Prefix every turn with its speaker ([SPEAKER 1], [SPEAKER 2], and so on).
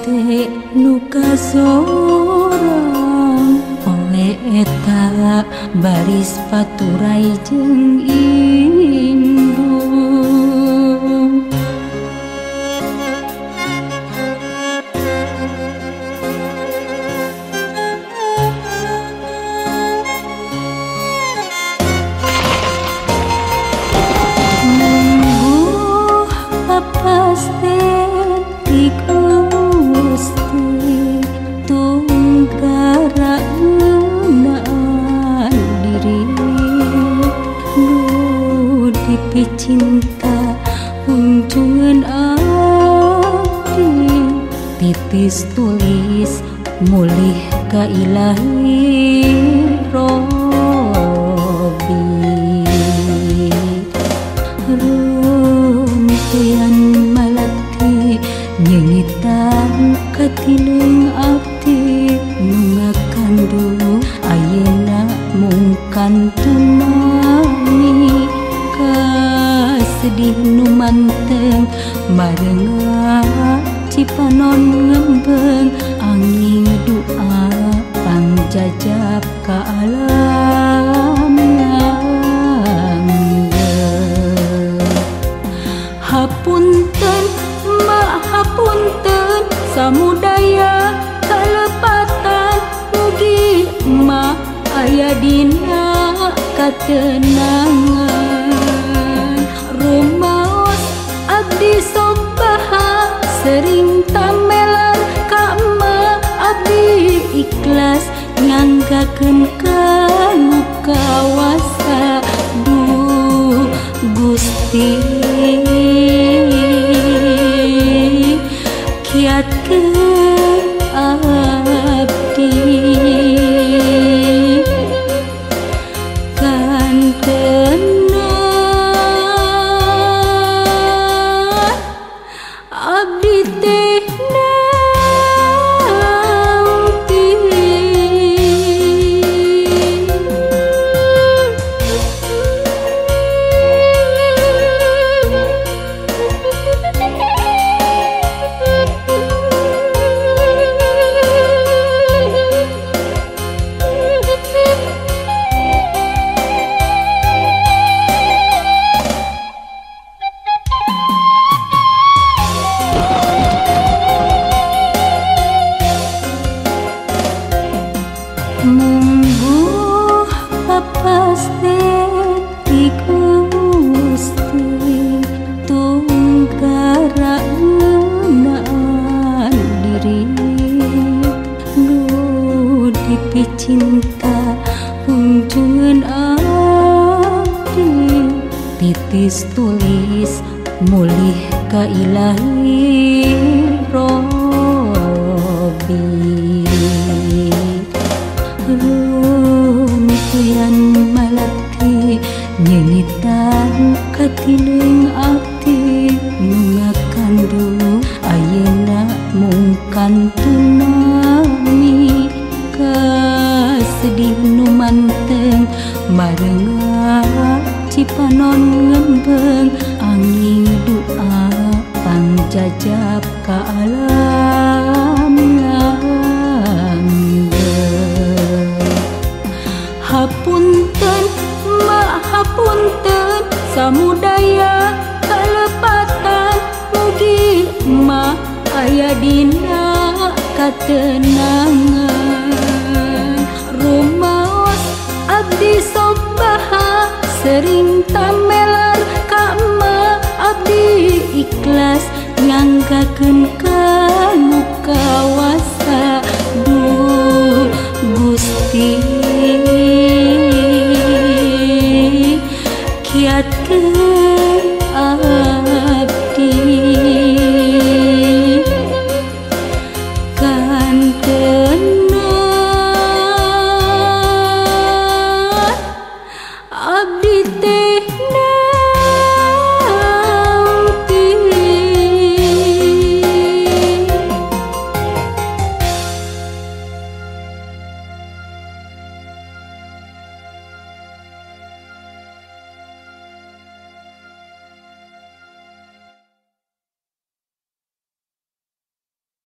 [SPEAKER 1] hate nuka sorang oleh eta baris paturai jeung indung. Mungguh papaste di Gusti tunggara ngeunaan diri nu dipicinta unjungan abdi titis tulis mulih ka ilahi Robi rumpian malati nyengitan katileng abdi nu ngakandung ayeuna mungkan tunami kasedih nu manteng barenga cipanon ngembeng angin doa pangjajab ka alam langgeng. Hapunten hapunten samudaya kalepatan mugi ma aya dina katenangan rumaos abdi sok baha sering tamelan ka ma abdi ikhlas nganggakeun kanu kawasa duh Gusti kiatkeun abdi kantenan abdi teh nanti. Mungguh papaste di Gusti tunggara ngeunaan diri nu dipicinta unjungan abdi titis tulis mulih ka ilahi Robi rumpian malati nyengitan katileng abdi nu ngakandung ayeuna mungkan tunami kasedih nu manteng barenga cipanon ngembeng angin doa pangjajab ka alam langgeng. Hapunten hapunten samudaya kalepatan mugi ma aya dina katenangan rumaos abdi sok baha sering tamelan ka ma abdi ikhlas nganggakeun kanu kawasa duh Gusti kiatkeun abdi kantenan